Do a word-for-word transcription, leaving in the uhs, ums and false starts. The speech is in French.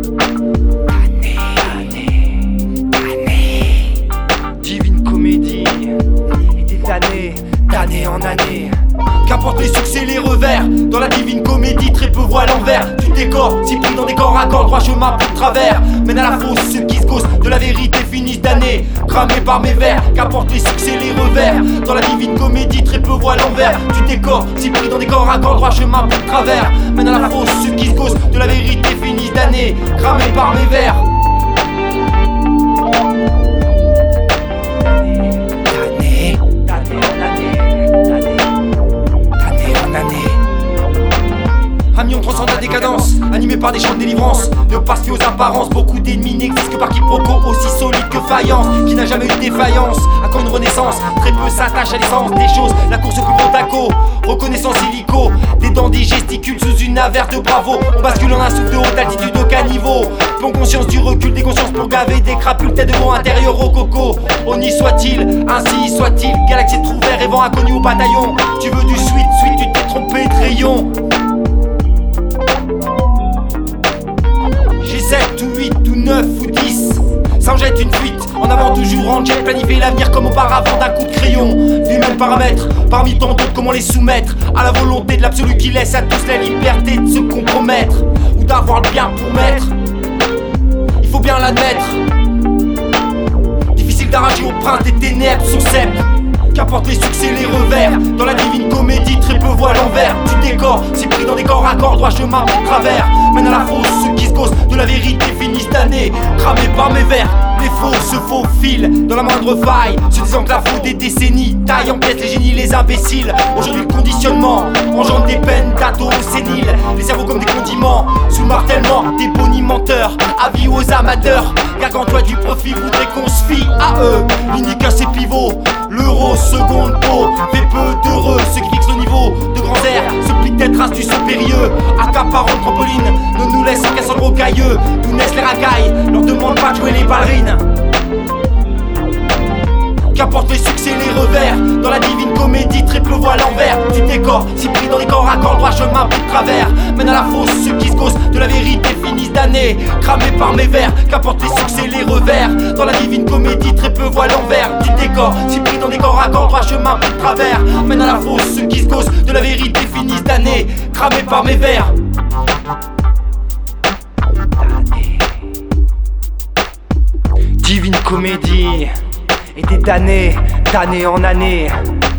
Divine Comédie était d'année, d'année en année. Qu'importe les succès, les revers, dans la Divine Comédie, très peu voient l'envers du décor. Si pris dans des corps à corps, droit chemin plus de travers. Mène à la fosse ceux qui se gossent de la vérité finissent d'année, cramés par mes vers. Qu'importe les succès, les revers, dans la Divine Comédie, très peu voient l'envers du décor. Si pris dans des corps à corps, droit chemin plus de travers. Mène à la fosse ceux qui se gossent de la vérité finissent d'année, cramés par mes vers. Un million transcende la décadence, animé par des chants de délivrance. Ne passe plus aux apparences, beaucoup d'ennemis n'existent que par quiproquo, aussi solide que faïence, qui n'a jamais eu de défaillance. À quand une renaissance, très peu s'attachent à l'essence des choses. La course au plus gros taco, reconnaissance illico. Des dents, des gesticules sous une averse de bravo. On bascule en un souffle de haute altitude, aucun niveau. Prends conscience du recul des consciences pour gaver des crapules, tête de vent intérieur au coco. On y soit-il, ainsi soit-il. Galaxie de trous verts et vent inconnu au bataillon. Tu veux du sweet, sweet, tu t'es trompé de rayon. sept ou huit ou neuf ou dix, ça en jette une fuite. En avant toujours en jet, planifier l'avenir comme auparavant d'un coup de crayon. Les mêmes paramètres, parmi tant d'autres, comment les soumettre à la volonté de l'absolu qui laisse à tous la liberté de se compromettre ou d'avoir le bien pour maître. Il faut bien l'admettre, difficile d'arracher au printemps des ténèbres son sceptre. Qu'importe les succès, les revers, dans la Divine Comédie, très peu voient l'envers du décor. Si pris dans des corps à corps, droit chemin pour travers. Mène à la fosse ceux qui se gossent de la vérité finissent d'année, cramés par mes vers. Les faux se faufilent dans la moindre faille, se disant que la faute des décennies taille en pièces les génies, les imbéciles. Aujourd'hui le conditionnement engendre des peines d'ados séniles, les cerveaux comme des condiments sous le martèlement des bonimenteurs. Avis aux amateurs, gargantois du profit voudraient qu'on se fie à eux. L'unique à ses pivots, l'euro seconde peau fait peu d'heureux. Ceux qui fixent le niveau de grands airs se plient d'être astuces périlleux, accaparant le trampoline, ne nous laissent qu'un seul rocailleux. D'où naissent les racailles, leur demande pas de jouer les ballerines. Qu'importe les succès, les revers, dans la Divine Comédie, très peu voient l'envers du décor. Si pris dans des corps à corps, droit chemin plus de travers. Mène à la fosse ceux qui se gossent de la vérité finissent d'année, cramés par mes vers. Qu'importe les succès, les revers, dans la Divine Comédie, très peu voient l'envers du décor. Si pris dans des corps à corps, droit chemin plus de travers. Mène à la fosse ceux qui se gossent de la vérité finissent d'année, cramés par mes vers. Divine Comédie était d'année, d'année en année.